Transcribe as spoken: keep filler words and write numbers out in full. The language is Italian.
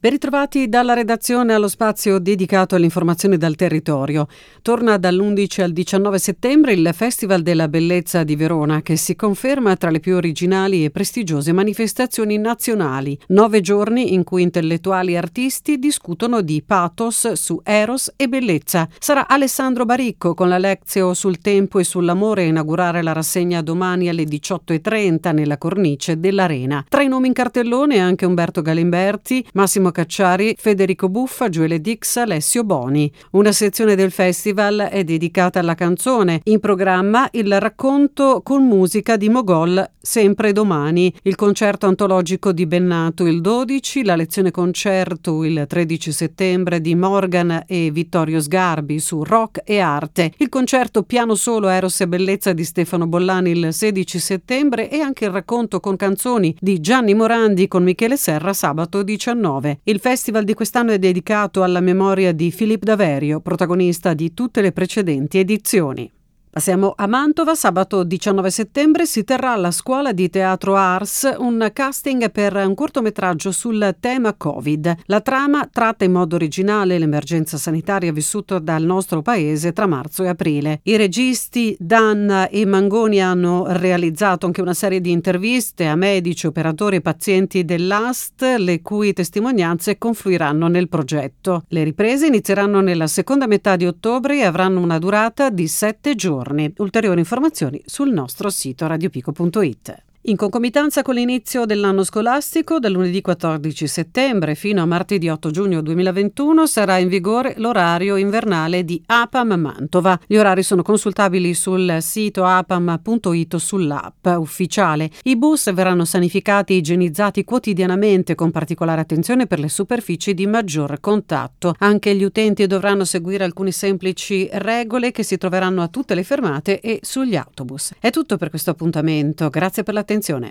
Ben ritrovati dalla redazione allo spazio dedicato alle informazioni dal territorio. Torna dall'undici al diciannove settembre il Festival della Bellezza di Verona, che si conferma tra le più originali e prestigiose manifestazioni nazionali. Nove giorni in cui intellettuali e artisti discutono di pathos su eros e bellezza. Sarà Alessandro Baricco con la Lectio sul tempo e sull'amore a inaugurare la rassegna domani alle diciotto e trenta nella cornice dell'Arena. Tra i nomi in cartellone anche Umberto Galimberti, Massimo Cacciari, Federico Buffa, Gioele Dix, Alessio Boni. Una sezione del festival è dedicata alla canzone. In programma il racconto con musica di Mogol sempre domani, il concerto antologico di Bennato il dodici, la lezione concerto il tredici settembre di Morgan e Vittorio Sgarbi su rock e arte, il concerto piano solo Eros e Bellezza di Stefano Bollani il sedici settembre e anche il racconto con canzoni di Gianni Morandi con Michele Serra sabato diciannove. Il festival di quest'anno è dedicato alla memoria di Philippe Daverio, protagonista di tutte le precedenti edizioni. Passiamo a Mantova. Sabato diciannove settembre si terrà alla Scuola di Teatro Ars un casting per un cortometraggio sul tema Covid. La trama tratta in modo originale l'emergenza sanitaria vissuta dal nostro paese tra marzo e aprile. I registi Dan e Mangoni hanno realizzato anche una serie di interviste a medici, operatori e pazienti dell'A S T, le cui testimonianze confluiranno nel progetto. Le riprese inizieranno nella seconda metà di ottobre e avranno una durata di sette giorni. Ulteriori informazioni sul nostro sito radiopico punto it. In concomitanza con l'inizio dell'anno scolastico, dal lunedì quattordici settembre fino a martedì otto giugno duemilaventuno sarà in vigore l'orario invernale di APAM Mantova. Gli orari sono consultabili sul sito apam punto it o sull'app ufficiale. I bus verranno sanificati e igienizzati quotidianamente con particolare attenzione per le superfici di maggior contatto. Anche gli utenti dovranno seguire alcune semplici regole che si troveranno a tutte le fermate e sugli autobus. È tutto per questo appuntamento. Grazie per l'attenzione.